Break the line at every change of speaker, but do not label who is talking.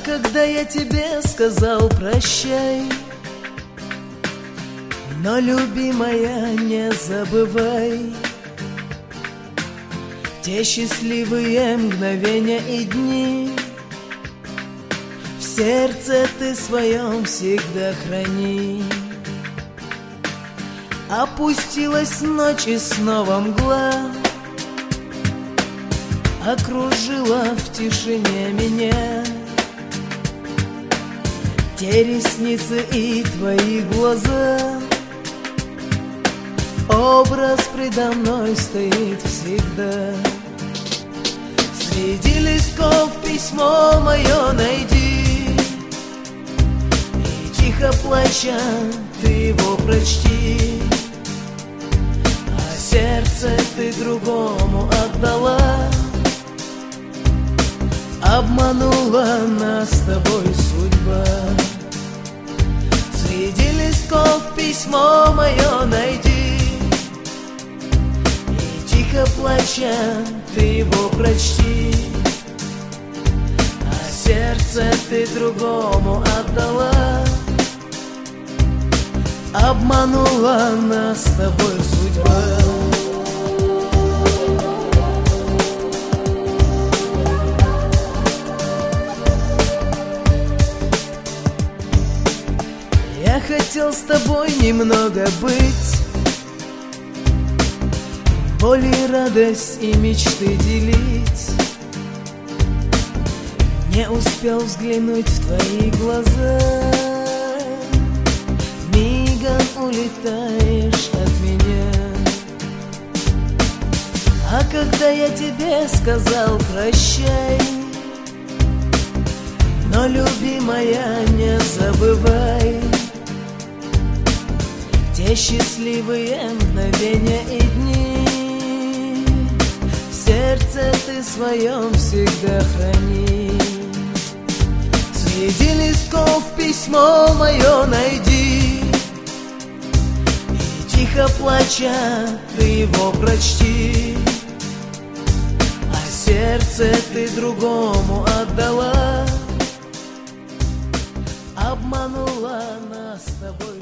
когда я тебе сказал прощай, но, любимая, не забывай те счастливые мгновения и дни. В сердце ты своем всегда храни. Опустилась ночь и снова мгла окружила в тишине меня. Те ресницы и твои глаза, образ предо мной стоит всегда. Среди листков письмо мое найди, и тихо плача ты его прочти. А сердце ты другому отдала, обманула нас с тобой судьба. Среди листков письмо мое найди, и тихо плача ты его прочти. А сердце ты другому отдала, обманула нас с тобой судьба. Я хотел с тобой немного быть, боль и радость и мечты делить. Не успел взглянуть в твои глаза, мигом улетаешь от меня. А когда я тебе сказал прощай, но, любимая, не забывай те счастливые мгновения и дни. В сердце ты своем всегда храни. Среди листков письмо мое найди, и тихо плача ты его прочти. А сердце ты другому отдала, обманула нас с тобой